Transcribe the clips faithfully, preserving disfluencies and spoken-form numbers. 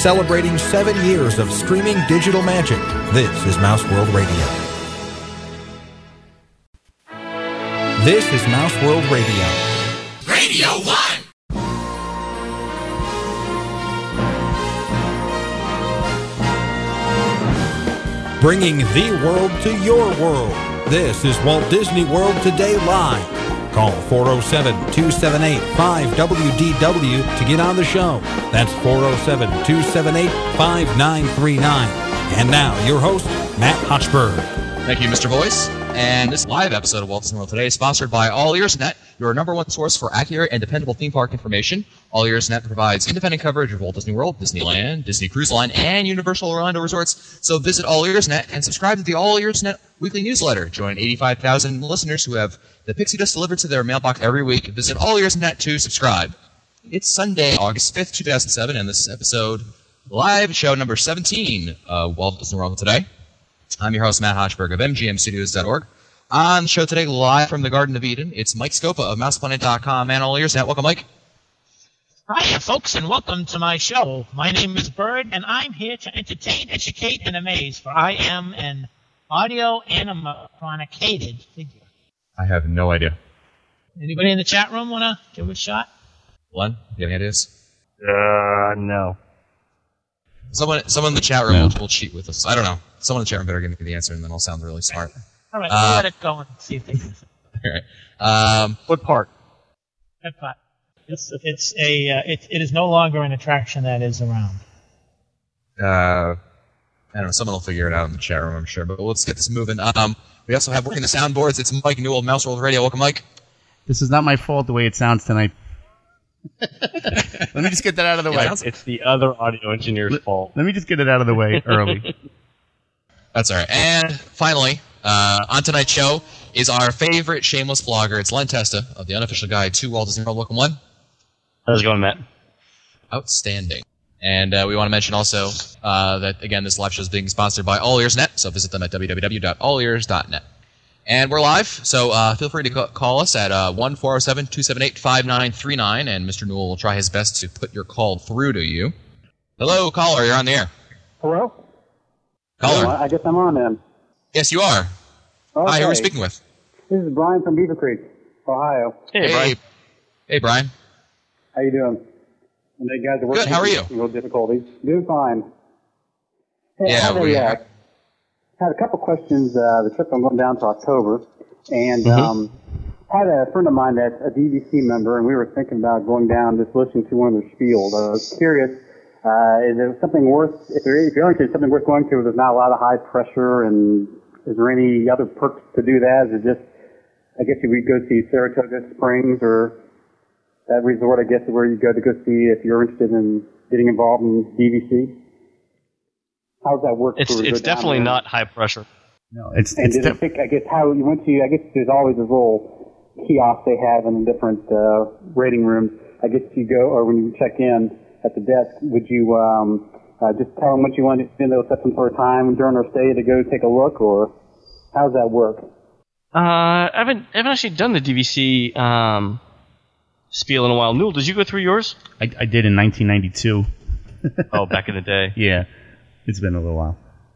celebrating seven years of streaming digital magic. This is Mouse World Radio. This is Mouse World Radio. Radio One! Bringing the world to your world. This is Walt Disney World Today Live. Call four oh seven, two seven eight, five W D W to get on the show. That's four oh seven, two seven eight, five nine three nine. And now, your host, Matt Hochberg. Thank you, Mister Voice. And this live episode of Walt Disney World Today is sponsored by All Ears Net, your number one source for accurate and dependable theme park information. All Ears Net provides independent coverage of Walt Disney World, Disneyland, Disney Cruise Line, and Universal Orlando Resorts. So visit All Ears Net and subscribe to the All Ears Net weekly newsletter. Join eighty-five thousand listeners who have the Pixie Dust delivered to their mailbox every week. Visit All Ears Net to subscribe. It's Sunday, August fifth, two thousand seven, and this is episode live show number seventeen of Walt Disney World Today. I'm your host, Matt Hochberg of M G M Studios dot org. On the show today, live from the Garden of Eden, it's Mike Scopa of Mouse Planet dot com and All Ears Net. Welcome, Mike. Hi, folks, and welcome to my show. My name is Bird, and I'm here to entertain, educate, and amaze, for I am an audio animatronicated figure. I have no idea. Anybody in the chat room want to give it a shot? Len, do you have any ideas? Uh, no. Someone, someone in the chat room No. will, will cheat with us. I don't know. Someone in the chat room better give me the answer, and then I'll sound really smart. All right, Uh, we'll let it go and see if they can. All right. Um, What part? That part. It's it's a uh, it it is no longer an attraction that is around. uh, I don't know. Someone will figure it out in the chat room, I'm sure. But let's get this moving. Um, we also have working the soundboards. It's Mike Newell of Mouse World Radio. Welcome, Mike. This is not my fault the way it sounds tonight. Let me just get that out of the way. Yeah, It's the other audio engineer's fault. Let me just get it out of the way early. That's all right. And finally, uh, on tonight's show is our favorite shameless blogger. It's Len Testa of the Unofficial Guide to Walt Disney World. Welcome, Len. How's it going, Matt? Outstanding. And uh, we want to mention also uh, that, again, this live show is being sponsored by All Ears Net, so visit them at w w w dot all ears dot net. And we're live, so uh, feel free to ca- call us at uh, one four zero seven, two seven eight, five nine three nine, and Mister Newell will try his best to put your call through to you. Hello, caller, you're on the air. Hello? Caller. Yeah, I guess I'm on then. Yes, you are. Okay. Hi, who are we speaking with? This is Brian from Beaver Creek, Ohio. Hey, Brian. Hey, Brian. How you doing? And you guys are working Good, how are you? Real difficulties. Doing fine. Hey, Yeah, I had, we a, uh, are. had a couple questions. Uh, the trip I'm going down to October, and Mm-hmm. um, had a friend of mine that's a D V C member, and we were thinking about going down just listening to one of their spiels. I was curious, uh, is there something worth, if, there, if you're interested, something worth going to where there's not a lot of high pressure, and is there any other perks to do that? Is it just, I guess you would go see Saratoga Springs or that resort, I guess, is where you go to go see if you're interested in getting involved in D V C? How does that work? It's for it's go down definitely there? not high pressure. No, it's And it's did it def- pick, I guess, how you went to, I guess there's always a little kiosk they have in the different uh, rating rooms. I guess you go, or when you check in at the desk, would you um, uh, just tell them what you wanted to spend, they'll set some sort of time during our stay to go take a look, or how does that work? Uh, I haven't I haven't actually done the D V C um, spiel in a while. Newell, did you go through yours? I, I did in nineteen ninety-two. Oh, back in the day. Yeah, it's been a little while.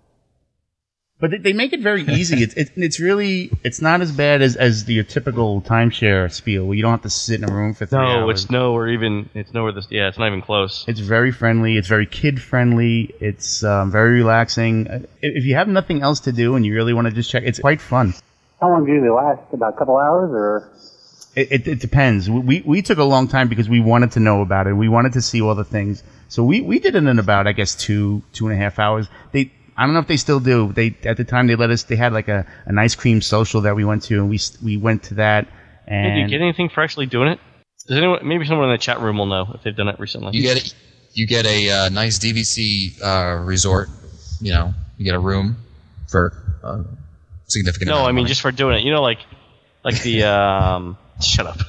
But they, they make it very easy. It's it, it's really it's not as bad as, as the typical timeshare spiel where you don't have to sit in a room for three No, hours. it's nowhere even. It's nowhere this. Yeah, it's not even close. It's very friendly. It's very kid friendly. It's um, very relaxing. Uh, If you have nothing else to do and you really want to just check, it's quite fun. How long do they last? About a couple hours, or? It, it, it depends. We we took a long time because we wanted to know about it. We wanted to see all the things. So we, we did it in about, I guess, two two and a half hours. They I don't know if they still do. They at the time they let us. They had like a, an ice cream social that we went to, and we we went to that. And Hey, do you get anything for actually doing it? Does anyone? Maybe someone in the chat room will know if they've done it recently. You get you get a uh, nice D V C uh, resort. You know, you get a room for uh, significant. No, amount I of mean money. just for doing it. You know, like like the um. Shut up.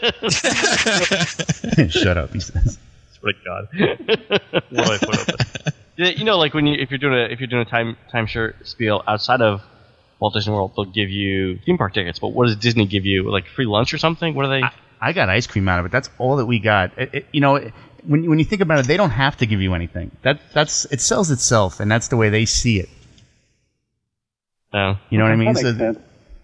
Shut up, he says. Swear to God. What do I put up with? Yeah, you know, like when you if you're doing a if you're doing a time timeshare spiel outside of Walt Disney World, they'll give you theme park tickets. But what does Disney give you? Like free lunch or something? What are they? I, I got ice cream out of it. That's all that we got. It, it, you know, it, when you- when you think about it, they don't have to give you anything. That that's it sells itself, and that's the way they see it. No. You know what I mean? That makes So, sense.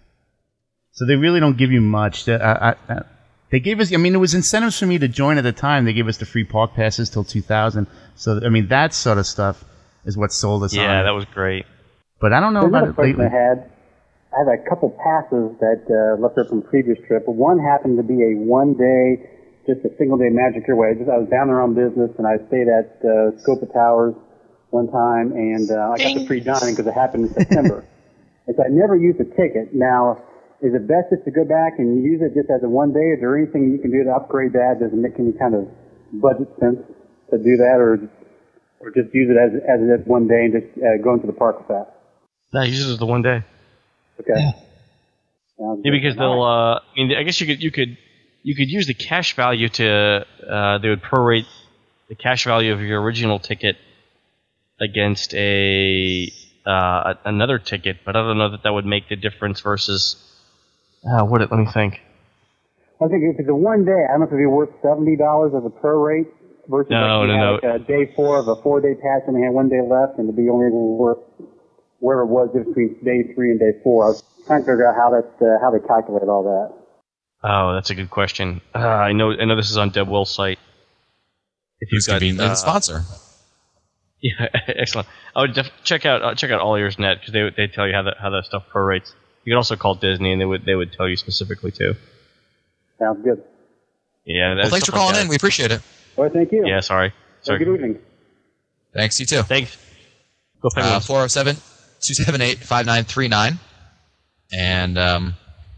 so they really don't give you much. They- I, I, I, they gave us. I mean, there was incentives for me to join at the time. They gave us the free park passes till two thousand. So I mean, that sort of stuff is what sold us on. Yeah, it. that was great. But I don't know There's about another it question lately. I had. I had a couple passes that uh, left there from previous trip. But one happened to be a one-day, just a single-day Magic Your Way. Just, I was down there on business, and I stayed at uh, Scopa Towers one time, and uh, I got the Ding. free dining because it happened in September. And so I never used the ticket. Now, is it best just to go back and use it just as a one-day? Is there anything you can do to upgrade that? Does it make any kind of budget sense to do that, or or just use it as as it is one day and just uh, go into the park with that? No, use it as the one day. Okay. Yeah. Sounds Yeah, good. because they'll. Uh, I mean, I guess you could you could you could use the cash value to. Uh, they would prorate the cash value of your original ticket against a uh, another ticket, but I don't know that that would make the difference versus. Uh, what? Let me think. I think if it's a one day, I don't know if it'd be worth seventy dollars as a pro rate versus No, like you no, had no. like a day four of a four day pass and they had one day left and it'd be only worth where it was between day three and day four. I was trying to figure out how that uh, how they calculate all that. Oh, that's a good question. Uh, I know. I know this is on Deb Will's site. If Who's conveniently uh, the sponsor. Yeah, excellent. I would def- check out uh, check out All Ears Net because they they tell you how that how that stuff prorates. You can also call Disney and they would they would tell you specifically too. Sounds good. Yeah. Well, thanks for calling in. We appreciate it. Well, thank you. Yeah. Sorry. Have a Sorry. good evening. Thanks, you too. Thanks. Go Uh, Penguins. four oh seven, two seven eight, five nine three nine. And, um,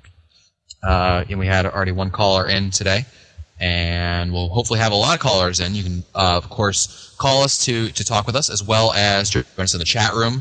uh, and we had already one caller in today. And we'll hopefully have a lot of callers in. You can, uh, of course, call us to, to talk with us, as well as join us in the chat room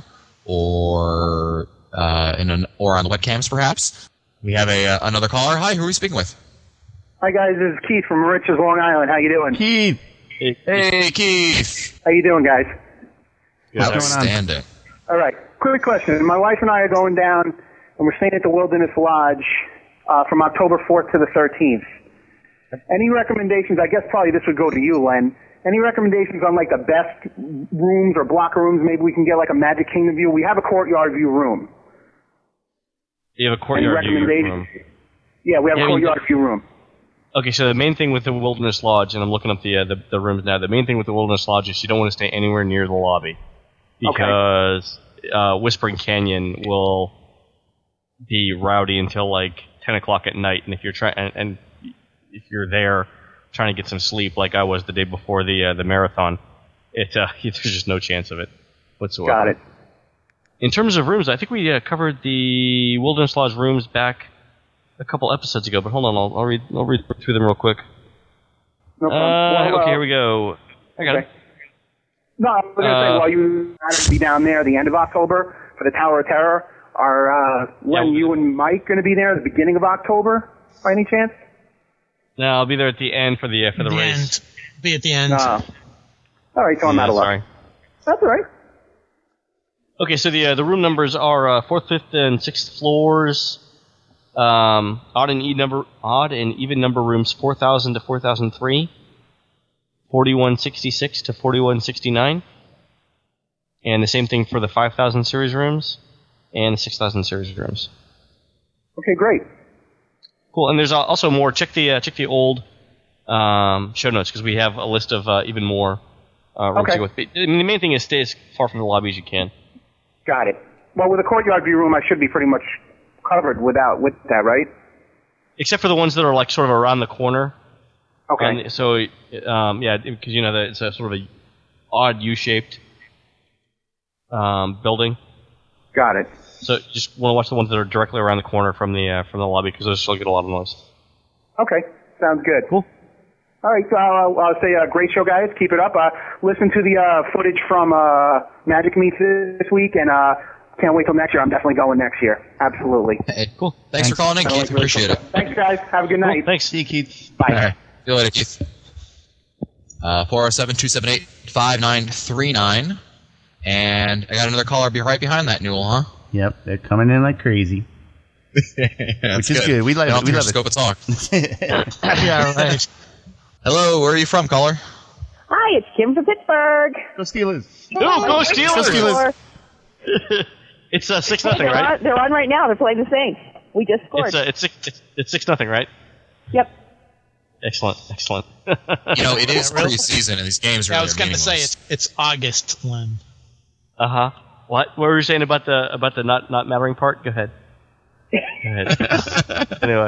or uh, in an, or on the webcams, perhaps. We have a uh, another caller. Hi, who are we speaking with? Hi guys, this is Keith from Riches, Long Island. How you doing? Keith, Hey, Keith. How you doing, guys? what's going on? Outstanding. All right. Quick question. My wife and I are going down, and we're staying at the Wilderness Lodge uh, from October fourth to the thirteenth. Any recommendations? I guess probably this would go to you, Len. Any recommendations on like the best rooms or blocker rooms? Maybe we can get like a Magic Kingdom view. We have a courtyard view room. You have a Any courtyard view room. recommendations? Yeah, we have Yeah, I a mean, courtyard view room. Okay, so the main thing with the Wilderness Lodge, and I'm looking up the, uh, the the rooms now. The main thing with the Wilderness Lodge is you don't want to stay anywhere near the lobby because uh, Whispering Canyon will be rowdy until like ten o'clock at night, and if you're trying and, and if you're there trying to get some sleep, like I was the day before the uh, the marathon, it uh, there's just no chance of it whatsoever. Got it. In terms of rooms, I think we uh, covered the Wilderness Lodge rooms back a couple episodes ago, but hold on, I'll, I'll read I'll read through them real quick. No problem. Uh, Well, okay, uh, here we go. I got okay. it. No, I was going to Uh, say, while you are going to be down there at the end of October for the Tower of Terror, are uh, Len, Yeah. you and Mike going to be there at the beginning of October, by any chance? No, I'll be there at the end for the uh, for the, the race. end. Be at the end. No. All right, so I'm Yeah, out of luck. sorry. That's all right. Okay, so the uh, the room numbers are uh, fourth, fifth, and sixth floors. Um, odd and even number odd and even number rooms four thousand to four thousand three, forty-one sixty-six to forty-one sixty-nine, and the same thing for the five thousand series rooms and the six thousand series rooms. Okay, great. Cool, and there's al- also more. Check the uh, check the old um, show notes because we have a list of uh, even more uh, rooms Okay. to go with. I mean, the main thing is stay as far from the lobby as you can. Got it. Well, with a courtyard view room, I should be pretty much covered without with that, right? Except for the ones that are like sort of around the corner. Okay. And so, um, yeah, because you know that it's a sort of a odd U-shaped um, building. Got it. So just want to watch the ones that are directly around the corner from the uh, from the lobby because those still get a lot of noise. Okay, sounds good. Cool. All right, so I'll, I'll say uh, great show, guys. Keep it up. Uh, listen to the uh, footage from uh, Magic Meets this week, and uh, can't wait till next year. I'm definitely going next year. Absolutely. Hey, cool. Thanks, for calling in, Keith. Appreciate it. Thanks, guys. Have a good Cool. night. Thanks. See you, Keith. Bye. All right. See you later, Keith. Uh, four oh seven, two seven eight, five nine three nine. And I got another caller be right behind that, Newell, huh? Yep, they're coming in like crazy. Which is good. We like- we love it. Scope of talk. Yeah, right. Hello, where are you from, caller? Hi, it's Kim from Pittsburgh. Go Steelers. No, go Steelers. Go Steelers. It's uh, six Hey, nothing, they're, right? on, they're on right now. They're playing the Saints. We just scored. It's uh, it's six it's, it's six nothing, right? Yep. Excellent, excellent. You know, it is Yeah, really? preseason, and these games really I was are going to say meaningless. it's it's August, Len. Uh huh. What? What were you saying about the about the not not mattering part? Go ahead. Go ahead. Anyway.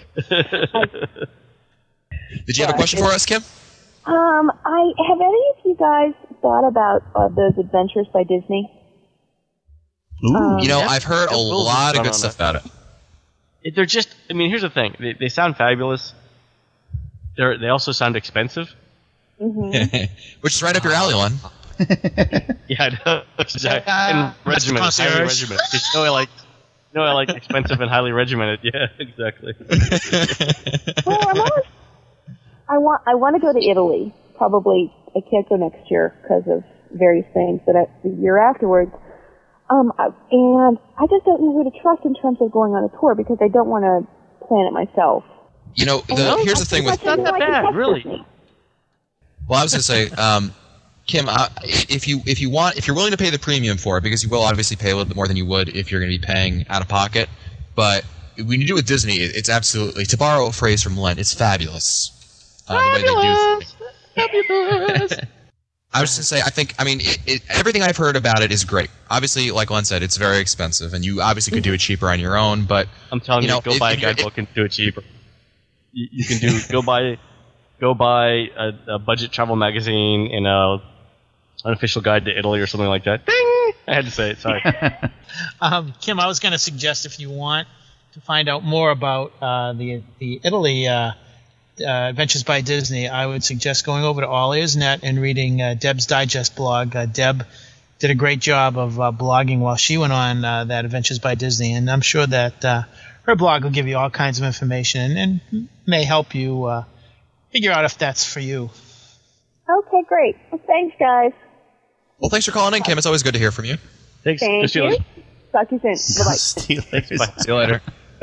Did you have a question for us, Kim? Um, I have any of you guys thought about uh, those Adventures by Disney? Ooh. Um, You know, I've heard a Bill Wills lot has of done good on stuff that. about it. It- They're just. I mean, here's the thing. They, they sound fabulous. They they also sound expensive. Mm-hmm. Which is right up your alley, Len. Yeah, I know. Exactly. Uh, And Mister regimented, highly Concierge. regimented. You know I like. You know I like expensive and highly regimented. Yeah, exactly. Well, I'm always, I want I want to go to Italy. Probably I can't go next year because of various things, but I, the year afterwards. Um, I- and I just don't know who to trust in terms of going on a tour because I don't want to plan it myself. You know, the, And here's I the thing think with. I Not that like to bad, trust really. Disney. Well, I was going to say, um, Kim, uh, if you if you want, if you're willing to pay the premium for it, because you will obviously pay a little bit more than you would if you're going to be paying out of pocket. But when you do it with Disney, it, it's absolutely, to borrow a phrase from Len, it's fabulous. Uh, the way they do things. Fabulous. I was just going to say, I think, I mean, it, it, everything I've heard about it is great. Obviously, like Len said, it's very expensive, and you obviously could do it cheaper on your own. But I'm telling You you, know, go if- buy a if you're- guidebook and do it cheaper. You, you can do go buy go buy a, a budget travel magazine and a unofficial guide to Italy or something like that. Ding! I had to say it. Sorry. Um, Kim, I was going to suggest if you want to find out more about uh, the the Italy uh, uh, Adventures by Disney, I would suggest going over to All Ears Net and reading uh, Deb's Digest blog. Uh, Deb did a great job of uh, blogging while she went on uh, that Adventures by Disney, and I'm sure that uh, her blog will give you all kinds of information and, and may help you uh, figure out if that's for you. Okay, great. Well, thanks, guys. well, thanks for calling in, Kim. It's always good to hear from you. Thanks. Go Thank Steelers. you. Talk to you soon. Bye-bye. Steelers. Bye. See you later.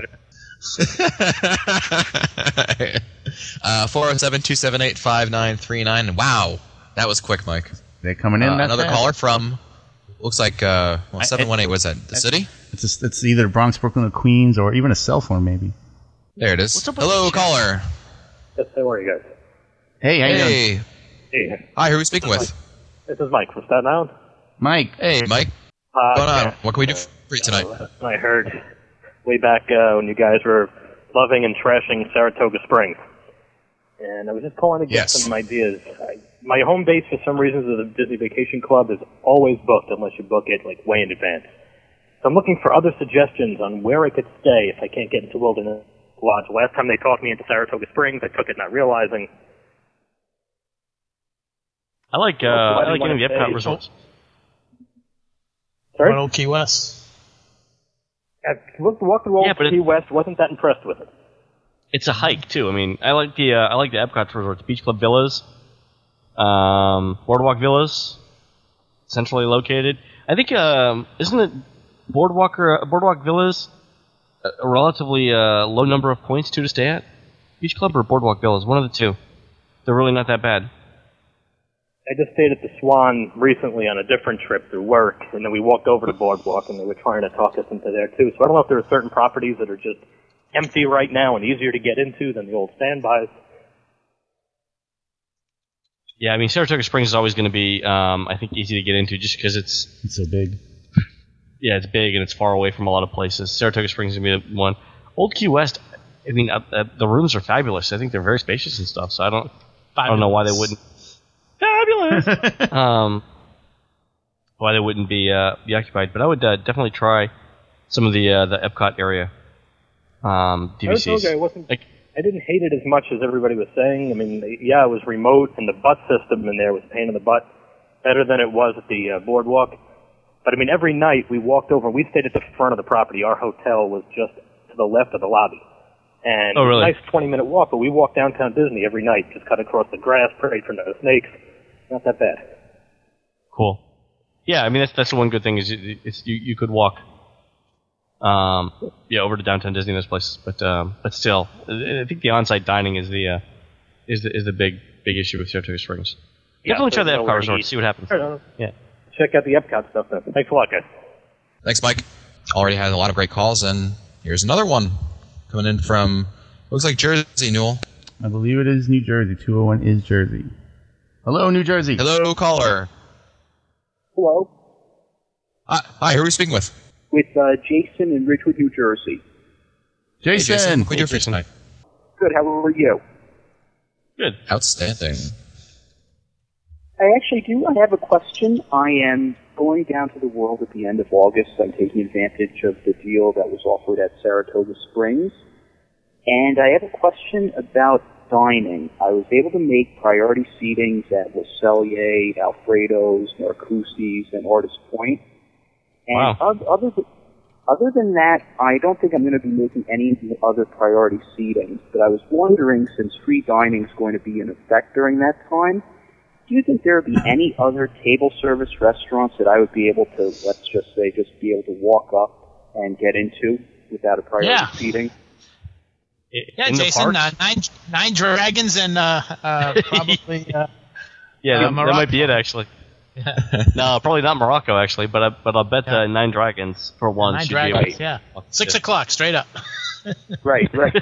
uh, four oh seven, two seven eight, five nine three nine. Wow, that was quick, Mike. They're coming in. Uh, that another fast. caller from, looks like, uh, well, I- seven one eight, what's that, the city? It's just, it's either Bronx, Brooklyn, or Queens, or even a cell phone, maybe. There it is. What's up with Hello, the chat? caller. Yes, how are you guys? Hey, how you doing? Hey. Hey, Hi, who are we speaking with? this is Mike from Staten Island. Mike. Hey, Mike. Uh, What's going on? yeah. What can we do for you tonight? Uh, I heard way back uh, when you guys were loving and trashing Saratoga Springs. And I was just calling to get Yes. some ideas. I, my home base, for some reasons, of the Disney Vacation Club is always booked unless you book it like way in advance. So I'm looking for other suggestions on where I could stay if I can't get into Wilderness Lodge. Last time they talked me into Saratoga Springs, I took it not realizing. I like uh, Well, I I like didn't any of the wanna Epcot say- resorts. Sorry? What Old Key West? I looked, walked through Old Yeah, but it- Key West, wasn't that impressed with it. It's a hike too. I mean, I like the uh, I like the Epcot resorts, Beach Club Villas, um, Boardwalk Villas, centrally located. I think um, isn't it Boardwalk or uh, Boardwalk Villas a, a relatively uh, low number of points too to stay at? Beach Club or Boardwalk Villas, one of the two. They're really not that bad. I just stayed at the Swan recently on a different trip through work, and then we walked over to Boardwalk, and they were trying to talk us into there too. So I don't know if there are certain properties that are just empty right now and easier to get into than the old standbys. Yeah, I mean Saratoga Springs is always going to be, um, I think, easy to get into just because it's It's so big. yeah, it's big and it's far away from a lot of places. Saratoga Springs is going to be the one. Old Key West, I mean, uh, uh, the rooms are fabulous. I think they're very spacious and stuff. So I don't, I don't know why they wouldn't. Fabulous. um, why they wouldn't be uh, be occupied? But I would uh, definitely try some of the uh, the Epcot area um, D V Cs. Saratoga, I wasn't. Like, I didn't hate it as much as everybody was saying. I mean, yeah, it was remote, and the bus system in there was a pain in the butt, better than it was at the uh, Boardwalk. But I mean, every night we walked over. We stayed at the front of the property. Our hotel was just to the left of the lobby. And Oh, really? it was a nice twenty-minute walk, but we walked downtown Disney every night, just cut across the grass, prayed for no snakes. Not that bad. Cool. Yeah, I mean that's that's the one good thing is you, it's you, you could walk, um, yeah, over to downtown Disney and those places, but um, but still, I I think the on-site dining is the uh, is the is the big big issue with Saratoga Springs. Definitely try the so Epcot nowhere resort. to See what happens. eat. Yeah. Check out the Epcot stuff then. Thanks a lot, guys. Thanks, Mike. Already had a lot of great calls, and here's another one coming in from, looks like Jersey, Newell. I believe it is New Jersey. two oh one is Jersey. Hello, New Jersey. Hello, caller. Hello. Hi, hi, who are we speaking with? With uh, Jason in Ridgewood, New Jersey. Hey, Jason. Jason. What can we do for you tonight? Good. How are you? Good. Outstanding. I actually do. I have a question. I am going down to the World at the end of August. I'm taking advantage of the deal that was offered at Saratoga Springs. And I have a question about dining. I was able to make priority seatings at Le Cellier, Alfredo's, Narcoossee's, and Artist Point. And Wow. oth- other, th- other than that, I don't think I'm going to be making any other priority seatings. But I was wondering, since free dining is going to be in effect during that time, do you think there would be any other table service restaurants that I would be able to, let's just say, just be able to walk up and get into without a priority Yeah. seating? Yeah, In the Jason, parks? uh, nine nine dragons and uh, uh, probably uh, Yeah, uh, that, that Morocco. might be it, actually. No, probably not Morocco, actually, but I, but I'll bet Yeah. uh, Nine Dragons for one. nine should dragons. Be able Yeah, to- six o'clock straight up. Right, right.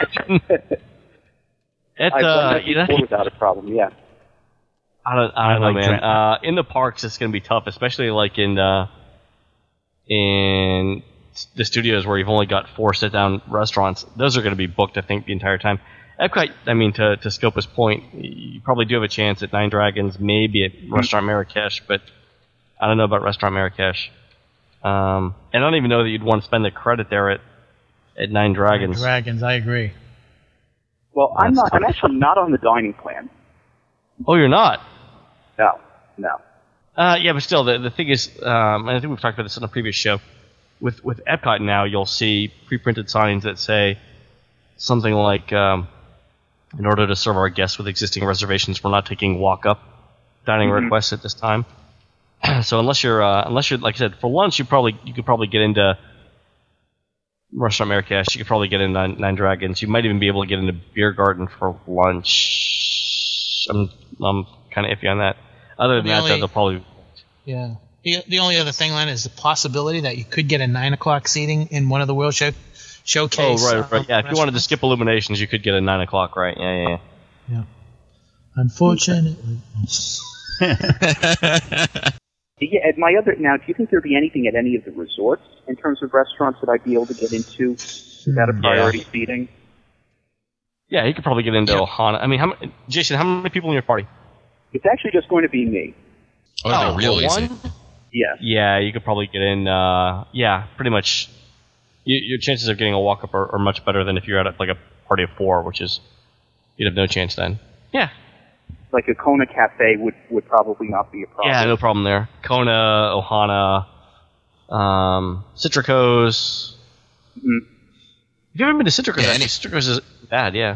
It, I've uh, done that you know, before without a problem, yeah. I don't, I don't I know, like man. dra- Uh, in the parks, it's going to be tough, especially like in uh, in the studios where you've only got four sit-down restaurants. Those are going to be booked, I think, the entire time. Epcot, I mean, to to Scopa's point, you probably do have a chance at Nine Dragons, maybe at Restaurant Marrakesh, but I don't know about Restaurant Marrakesh. Um, and I don't even know that you'd want to spend the credit there at at Nine Dragons. Dragons, I agree. Well, I'm That's not. I'm actually not on the dining plan. Oh, you're not? No, no. Uh, yeah, but still, the the thing is, um, and I think we've talked about this on a previous show. With with Epcot now, you'll see pre-printed signs that say something like, um, "In order to serve our guests with existing reservations, we're not taking walk-up dining Mhm. requests at this time." So unless you're uh, unless you're like I said, for lunch, you probably you could probably get into Restaurant Marrakesh. You could probably get into Nine, Nine Dragons. You might even be able to get into Beer Garden for lunch. I'm I'm kind of iffy on that. Other than The that, only- they'll probably. Yeah. The, the only other thing, Len, is the possibility that you could get a nine o'clock seating in one of the World show, Oh, Showcase. right, right. uh, Yeah, if you wanted to restaurants. skip Illuminations, you could get a nine o'clock, right? Yeah, yeah, yeah. Yeah. Unfortunately. Yeah, at my other now, do you think there'd be anything at any of the resorts in terms of restaurants that I'd be able to get into without a priority seating? Yeah, you could probably get into Ohana. I mean, how many, Jason, how many people in your party? It's actually just going to be me. Oh, that'd be real one? easy. Yeah. Yeah, you could probably get in. Uh, yeah, pretty much. You, your chances of getting a walk up are, are much better than if you're at like a party of four, which is you'd have no chance then. Yeah. Like a Kona Cafe would, would probably not be a problem. Yeah, no problem there. Kona, Ohana, um, Citricos. Mhm. Have you ever been to Citricos? Yeah, Actually, any- Citricos is bad. Yeah.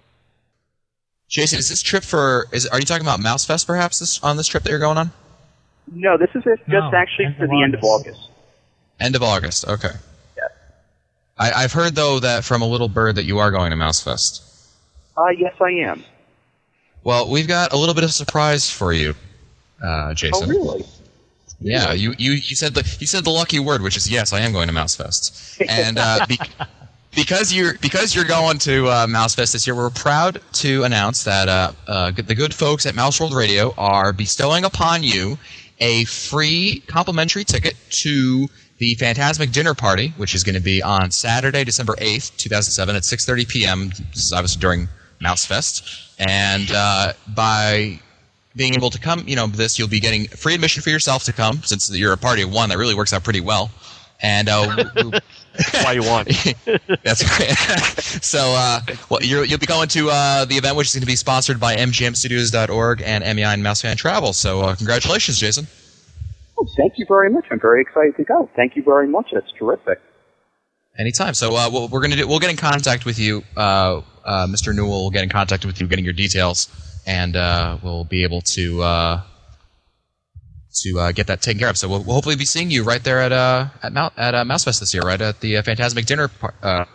Jason, is this trip for? Is are you talking about Mouse Fest perhaps this, on this trip that you're going on? No, this is it, just No, actually end for of the end of August. August. End of August. Okay. Yes. I, I've heard though that from a little bird that you are going to Mouse Fest. Uh, yes, I am. Well, we've got a little bit of surprise for you, uh, Jason. Oh, really? Yeah, you, you, you said the you said the lucky word, which is yes, I am going to Mouse Fest, and uh, be, because you're because you're going to uh, Mouse Fest this year, we're proud to announce that uh, uh, the good folks at Mouse World Radio are bestowing upon you a free complimentary ticket to the Phantasmic Dinner Party, which is going to be on Saturday, December eighth, two thousand seven, at six thirty p.m. This is obviously during Mouse Fest, and uh, by being able to come, you know, this, you'll be getting free admission for yourself to come, since you're a party of one. That really works out pretty well. And uh, That's why you want. that's great. So, uh, well, you're, you'll be going to uh, the event, which is going to be sponsored by M G M Studios dot org and M E I and Mouse Fan Travel. So, uh, congratulations, Jason. Oh, thank you very much. I'm very excited to go. Thank you very much. That's terrific. Anytime. So, uh, what we're going to do, we'll get in contact with you, uh, uh, Mister Newell. Will get in contact with you, getting your details, and uh, we'll be able to uh, to uh, get that taken care of. So, we'll, we'll hopefully be seeing you right there at uh, at, Mou- at uh, Mouse Fest this year, right at the uh, Phantasmic Dinner. Par- uh,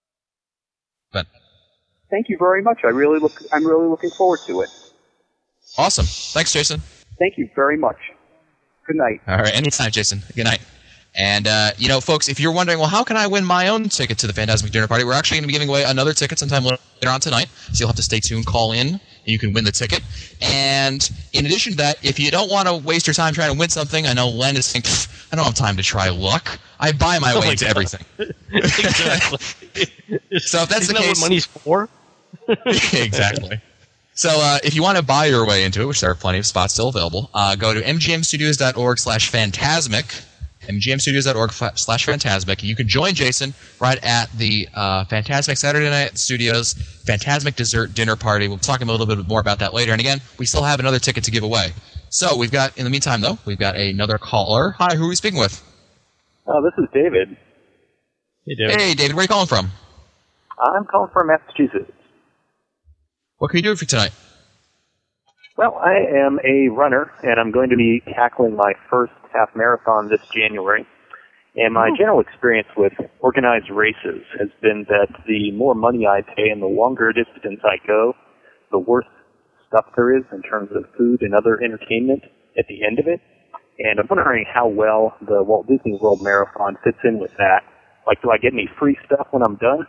event. Thank you very much. I really look. I'm really looking forward to it. Awesome. Thanks, Jason. Thank you very much. Good night. All right, anytime, Jason. Good night. And, uh, you know, folks, if you're wondering, well, how can I win my own ticket to the Fantasmic Dinner Party? We're actually going to be giving away another ticket sometime later on tonight, so you'll have to stay tuned, call in, and you can win the ticket. And in addition to that, if you don't want to waste your time trying to win something, I know Len is thinking, I don't have time to try luck. I buy my Oh way my into God. everything. Exactly. So if that's Isn't the that case, what money's for? exactly. So uh, if you want to buy your way into it, which there are plenty of spots still available, uh, go to m g m studios dot org slash phantasmic, m g m studios dot org slash phantasmic. You can join Jason right at the uh, Fantasmic Saturday Night Studios Fantasmic Dessert Dinner Party. We'll talk a little bit more about that later. And again, we still have another ticket to give away. So we've got, in the meantime, though, we've got another caller. Hi, who are we speaking with? Oh, this is David. Hey, David. Hey, David, where are you calling from? I'm calling from Massachusetts. What can you do for tonight? Well, I am a runner, and I'm going to be tackling my first half marathon this January. And my general experience with organized races has been that the more money I pay and the longer distance I go, the worse stuff there is in terms of food and other entertainment at the end of it. And I'm wondering how well the Walt Disney World Marathon fits in with that. Like, do I get any free stuff when I'm done?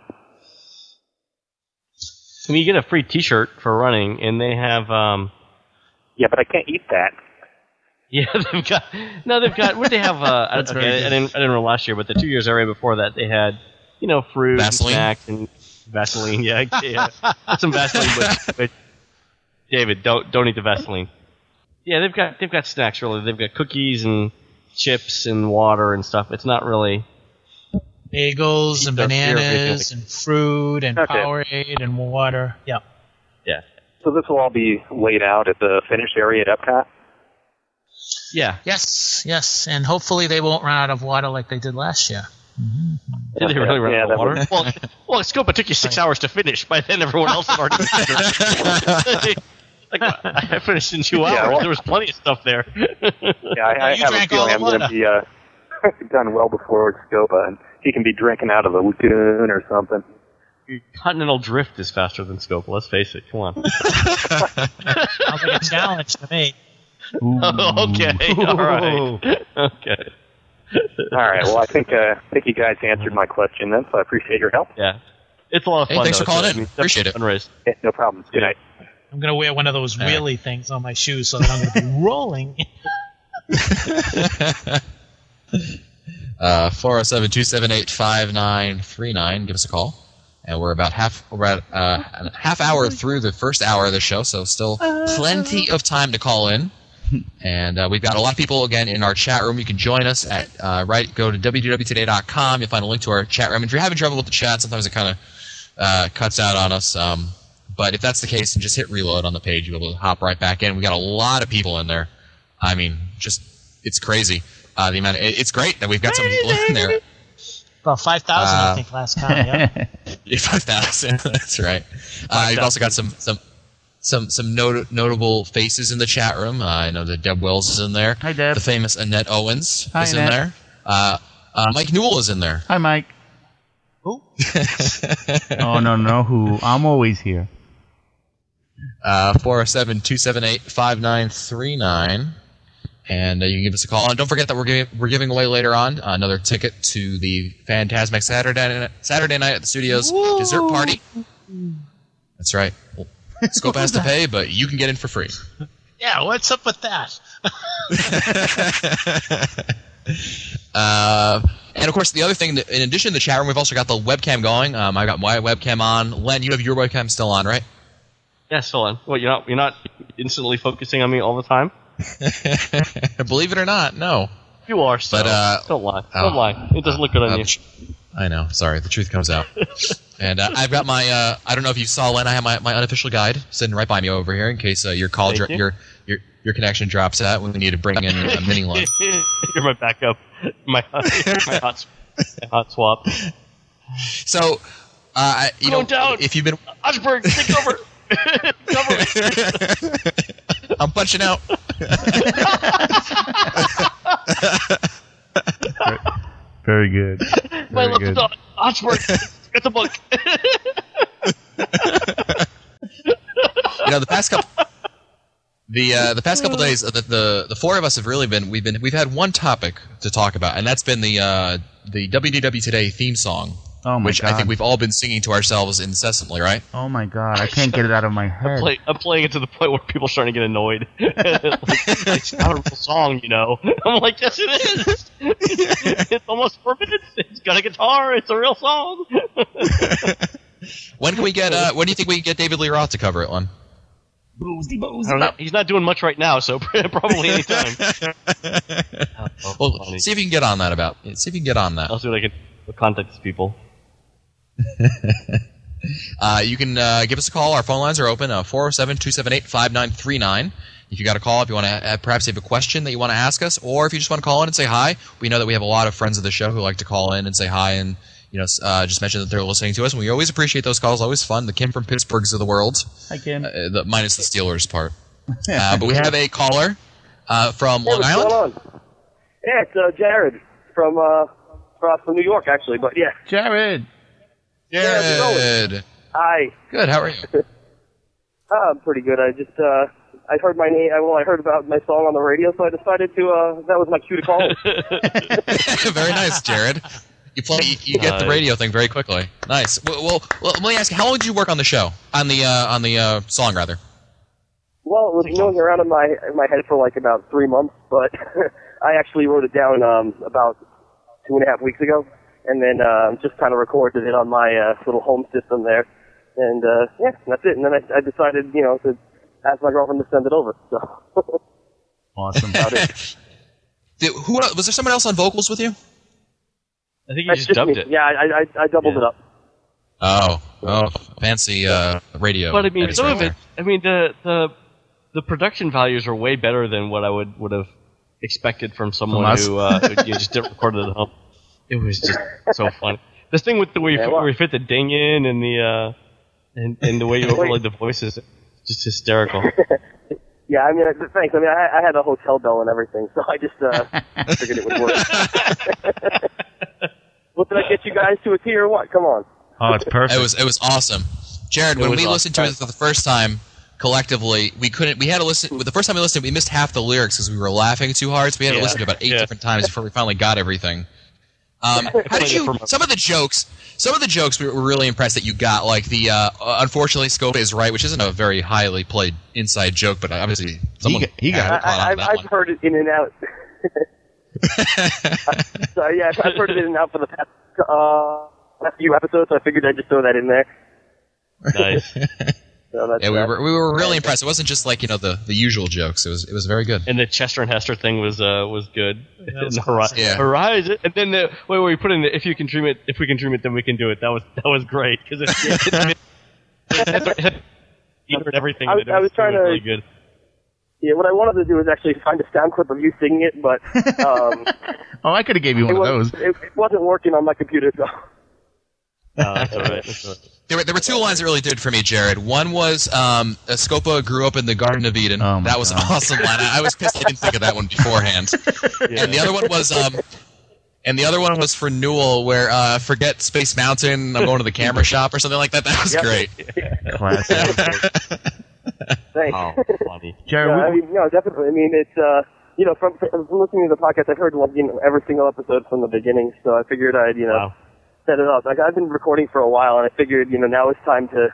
I mean, you get a free T-shirt for running, and they have. Um, yeah, but I can't eat that. Yeah, they've got. No, they've got. What did they have? Uh, That's okay, very I, I good. didn't. I didn't run last year, but the two years right before that, they had, you know, fruit, Vaseline? and snacks, and Vaseline. Yeah, yeah, some Vaseline. But, but David, don't don't eat the Vaseline. Yeah, they've got they've got snacks. Really, they've got cookies and chips and water and stuff. It's not really. Bagels and Eat the beer, bananas basically. and fruit and Okay. Powerade and water. Yeah. Yeah. So this will all be laid out at the finish area at Epcot? Yeah. Yes, yes. And hopefully they won't run out of water like they did last year. Did they really run Yeah, out that of water? would- well, well, Scopa took you six hours to finish. By then, everyone else had already finished. Like, I finished in two hours. Yeah, well- there was plenty of stuff there. Yeah, I, I You have a drank all feeling the I'm going to water. be uh, done well before Scopa, and he can be drinking out of a lagoon or something. Continental Drift is faster than Scopa. Let's face it. Come on. Sounds like a challenge to me. okay. All right. Okay. All right, well, I think uh, I think you guys answered my question then, so I appreciate your help. Yeah. It's a lot of Hey, fun. thanks though, for calling so, in. I mean, Appreciate it. Fundraise. Yeah, no problem. Good Yeah. night. I'm going to wear one of those right. wheelie things on my shoes so that I'm going to be rolling. uh, four oh seven, two seven eight, five nine three nine. Give us a call. And we're about half we're about uh, a half hour through the first hour of the show, so still plenty of time to call in. And uh, we've got a lot of people again in our chat room. You can join us at uh, right. Go to w w w today dot com. You'll find a link to our chat room. If you're having trouble with the chat, sometimes it kind of uh, cuts out on us. Um, but if that's the case, then just hit reload on the page. You'll be able to hop right back in. We got a lot of people in there. I mean, just it's crazy. Uh, the amount. Of, it, it's great that we've got some people in there. About five thousand, Uh, I think, last count. Yeah. Yeah, five thousand. That's right. Uh, you've also got some some some some not- notable faces in the chat room. Uh, I know that Deb Wells is in there. Hi, Deb. The famous Annette Owens Hi, is in Annette. there. Uh, uh, Mike Newell is in there. Hi, Mike. Who? Oh, no, no, who? I'm always here. Uh, four oh seven, two seven eight, five nine three nine. And uh, you can give us a call. And don't forget that we're giving, we're giving away later on uh, another ticket to the Fantasmic Saturday, Saturday Night at the Studios Woo! dessert party. That's right. Well, Scope has to pay, but you can get in for free. Yeah, what's up with that? Uh, and of course, the other thing, that, in addition to the chat room, we've also got the webcam going. Um, I got my webcam on. Len, you have your webcam still on, right? Yeah, still on. What, you're not you're not instantly focusing on me all the time? Believe it or not, no. You are. So. But, uh, don't lie. oh. Don't lie. It doesn't look good on Um, you. I know. Sorry, the truth comes out. And uh, I've got my. Uh, I don't know if you saw, Len. I have my, my unofficial guide sitting right by me over here in case uh, your call, Thank dro- you. your your your connection drops out when we need to bring in a mini line. You're my backup. My my hot my hot swap. So, uh, I- you Going know, down. if you've been, Osberg, take over. Cover. I'm punching out. Very good. My Very love good. dog. Osberg, get the book. You know, the past couple, the The uh, the past couple days, the, the the four of us have really been we've been we've had one topic to talk about, and that's been the uh, the W D W Today theme song, Oh my which God. I think we've all been singing to ourselves incessantly, right? Oh my God, I can't get it out of my head. I'm, play, I'm playing it to the point where people are starting to get annoyed. like, it's not a real song, you know. I'm like, yes, it is. It's almost four minutes. It's got a guitar. It's a real song. When can we get? Uh, when do you think we can get David Lee Roth to cover it, Lon? Boozy, boozy. I don't know. He's not doing much right now, so probably anytime. Oh, Well, funny. see if you can get on that about. See if you can get on that. I'll see what I can contact these people. Uh, you can uh, give us a call. Our phone lines are open, uh, four oh seven, two seven eight, five nine three nine. If you got a call, if you want to uh, perhaps have a question that you want to ask us, or if you just want to call in and say hi. We know that we have a lot of friends of the show who like to call in and say hi and you know uh, just mention that they're listening to us. And we always appreciate those calls. Always fun. The Kim from Pittsburghs of the world. Hi, Kim. Uh, the, minus the Steelers part. Uh, but we have a caller uh, from Hey, Long what's Island. going on? Yeah, it's uh, Jared from uh, from from New York, actually. But yeah, Jared. how's it going? Jared. Hi. Good. How are you? Uh, I'm pretty good. I just uh, I heard my name. Well, I heard about my song on the radio, so I decided to. Uh, that was my cue to call. Very nice, Jared. You play, you, you get the Nice. radio thing very quickly. Nice. Well, well, well, let me ask you, how long did you work on the show? On the uh, on the uh, song, rather. Well, it was milling around in my in my head for like about three months, but I actually wrote it down um, about two and a half weeks ago, and then uh, just kind of recorded it on my uh, little home system there, and uh, yeah, that's it. And then I, I decided, you know, to ask my girlfriend to send it over. So Awesome. Did, who el- was there someone else on vocals with you? I think you that's just just dubbed me. it. Yeah, I, I, I doubled Yeah. it up. Oh, oh, fancy uh, radio. But I mean, edits some right of it. there. I mean, the the the production values are way better than what I would would have expected from someone From us? who, uh, who you just didn't record it at home. It was just so funny. This thing with the way you, Yeah, fit, well- where you fit the ding in and the uh, and and the way you overlay the voices, just hysterical. Yeah, I mean, uh, thanks. I mean, I, I had a hotel bell and everything, so I just uh, figured it would work. What did I get you guys to a T or what? Come on. Oh, it's perfect. It was it was awesome, Jared. It When was we awesome. listened to it for the first time collectively, we couldn't. We had to listen. The first time we listened, we missed half the lyrics because we were laughing too hard. So we had to Yeah. listen to about eight Yeah. different times before we finally got everything. Um, how did you? Some of the jokes. Some of the jokes we were really impressed that you got. Like the uh, unfortunately, Scope is right, which isn't a very highly played inside joke, but obviously someone got- he got had it. caught on I, to I've, that I've one. heard it in and out. So yeah, I've heard it in and out for the past uh, last few episodes. So I figured I'd just throw that in there. Nice. So that's Yeah, we that. were we were really impressed. It wasn't just like you know the, the usual jokes. It was it was very good. And the Chester and Hester thing was uh, was good. That was And Hori- awesome. Yeah. Horizon, and then the wait, wait, we put in the if you can dream it, if we can dream it, then we can do it. That was that was great because it, it, it, it, you heard everything. I was- in it. It I was trying it to- really good. Yeah, what I wanted to do was actually find a sound clip of you singing it, but um, Oh, I could have gave you it, one of was, those. it, it wasn't working on my computer. So. Oh, that's all right. That's all right. There were, there were two lines that really did for me, Jared. One was um, uh, Scopa grew up in the Garden of Eden. Oh, my that was God. an awesome line. I, I was pissed I didn't think of that one beforehand. And the other one was um, and the other one was for Newell, where uh, forget Space Mountain. I'm going to the camera shop or something like that. That was Yep. great. Classic. Thanks. Oh, funny. Jared, Yeah, I we, mean, no, definitely. I mean, it's uh, you know, from, from listening to the podcast, I've heard like, you know, every single episode from the beginning. So I figured I'd, you know, Wow. set it up. Like I've been recording for a while, and I figured, you know, now it's time to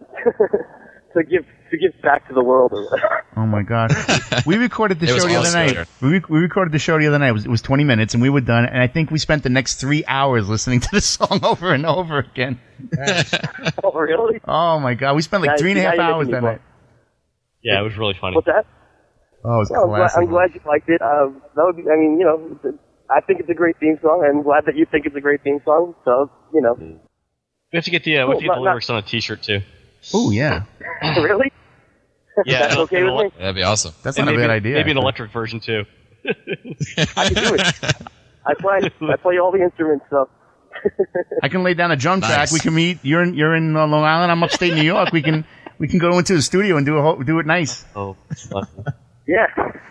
to give to give back to the world. Or whatever. oh my God. We recorded the It was show the other awesome, night. Jared. We, rec- we recorded the show the other night. It was, it was twenty minutes, and we were done. And I think we spent the next three hours listening to the song over and over again. Oh, really? Oh my God. We spent like Now- three and a now half you're hours making that me night. Yeah, it was really funny. What's that? Oh, it was Yeah, I'm, glad, classic. I'm glad you liked it. Uh, that would be, I mean, you know, it's a- I think it's a great theme song. I'm glad that you think it's a great theme song. So, you know, We have to get the uh, we have to get Cool, the not- lyrics on a T-shirt too. Oh, yeah. really? Yeah, That's okay with me. That'd be awesome. That's And not a maybe, bad idea. Maybe an actually. electric version too. I can do it. I play. I play all the instruments. So. I can lay down a drum Nice. track. We can meet. You're in you're in uh, Long Island. I'm upstate New York. We can we can go into the studio and do a whole, do it nice. Oh, funny. Yeah.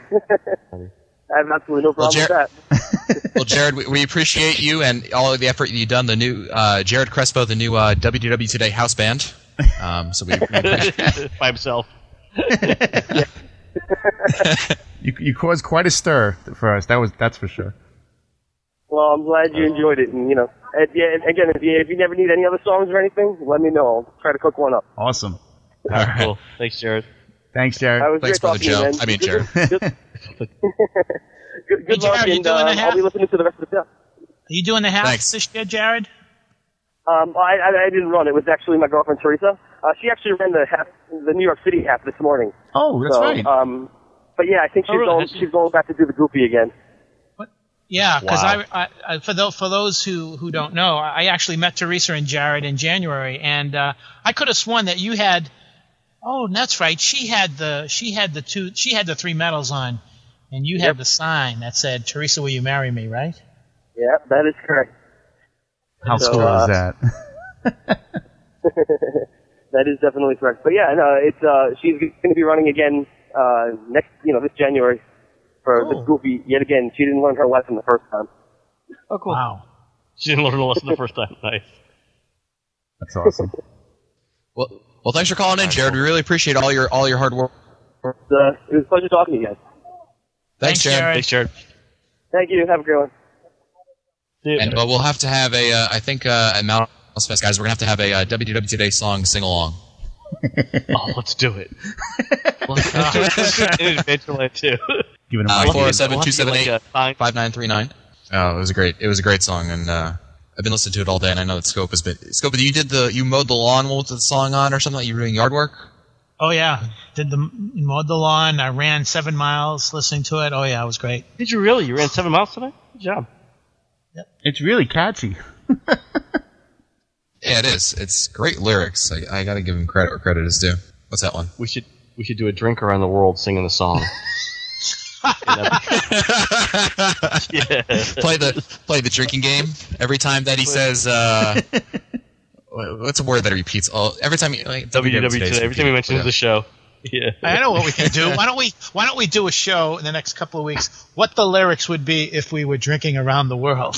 I have absolutely no Well, problem Jer- with that. Well, Jared, we, we appreciate you and all of the effort you've done. The new uh, Jared Crespo, the new uh, W D W Today house band. Um, so we, we appreciate By himself. you you caused quite a stir for us. That was that's for sure. Well, I'm glad you enjoyed it, and you know, and, yeah, and again, if you if you never need any other songs or anything, let me know. I'll try to cook one up. Awesome. All right. Cool. Thanks, Jared. Thanks, Jared. I was Thanks, great Brother talking to you, Joe. man. I mean, Good- Jared. good- good, good Hey, Jared, luck, you and doing uh, the half? I'll be listening to the rest of the show. Are you doing the half Thanks. this year, Jared? Um, I, I, I didn't run. It was actually my girlfriend Teresa. Uh, she actually ran the half, the New York City half this morning. Oh, that's so, right. Um, but yeah, I think she's Oh, really? going. She's going back to do the Goopy again. Yeah, because Wow. I, I, I for those for those who, who don't know, I actually met Teresa and Jared in January, and uh, I could have sworn that you had. Oh, that's right. She had the she had the two she had the three medals on, and you had Yep. the sign that said, "Teresa, will you marry me?" Right? Yeah, that is correct. How so, cool uh, is that? That is definitely correct. But yeah, no, it's uh, she's going to be running again uh, next, you know, this January for Cool. the Goopy yet again. She didn't learn her lesson the first time. Oh, cool. Wow. She didn't learn the lesson the first time. Nice. That's awesome. Well, well, thanks for calling in, Jared. We really appreciate all your all your hard work. It's, uh, it was a pleasure talking to you guys. Thanks, Thanks, Jared. Jared. Thanks, Jared. Thank you. Have a great one. See you. And uh, we'll have to have a, uh, I think, uh, at Mouse Fest, guys, we're gonna have to have a uh, W W Today song sing along. Oh, let's do it. Let's do it. Let's do it in Adventureland too. Give it a Uh, mic. four oh seven, two seven eight, Like a sign- five nine three nine. Oh, it was a great, it was a great song, and uh, I've been listening to it all day, and I know that Scope has been. Scope, you did the, you mowed the lawn with the song on, or something? Like you were doing yard work? Oh yeah, did the mowed the lawn. I ran seven miles listening to it. Oh yeah, it was great. Did you really? You ran seven miles today? Good job. It's really catchy. Yeah, it is. It's great lyrics. I, I got to give him credit where credit is due. What's that one? We should we should do a drink around the world singing the song. Yeah. Play the play the drinking game every time that he says. Uh, what- what's a word that he repeats? Oh, every time he like, W W today's today. Every time he mentions yeah. the show. Yeah. I know what we can do. Why don't we Why don't we do a show in the next couple of weeks? What the lyrics would be if we were drinking around the world.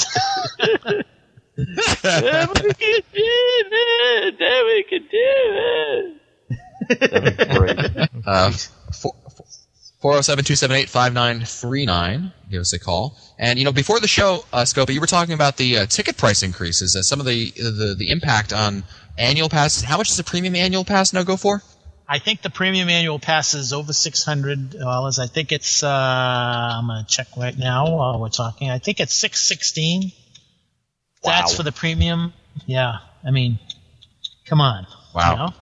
Yeah, we can do it. Yeah, we can do it. That'd be great. Uh, four oh seven, two seven eight, five nine three nine. Give us a call. And, you know, before the show, uh, Scopa, you were talking about the uh, ticket price increases, uh, some of the, the the impact on annual passes. How much does a premium annual pass now go for? I think the premium annual pass is over six hundred dollars. I think it's, uh, I'm going to check right now while we're talking. I think it's six sixteen. That's Wow. for the premium. Yeah. I mean, come on. Wow. You know?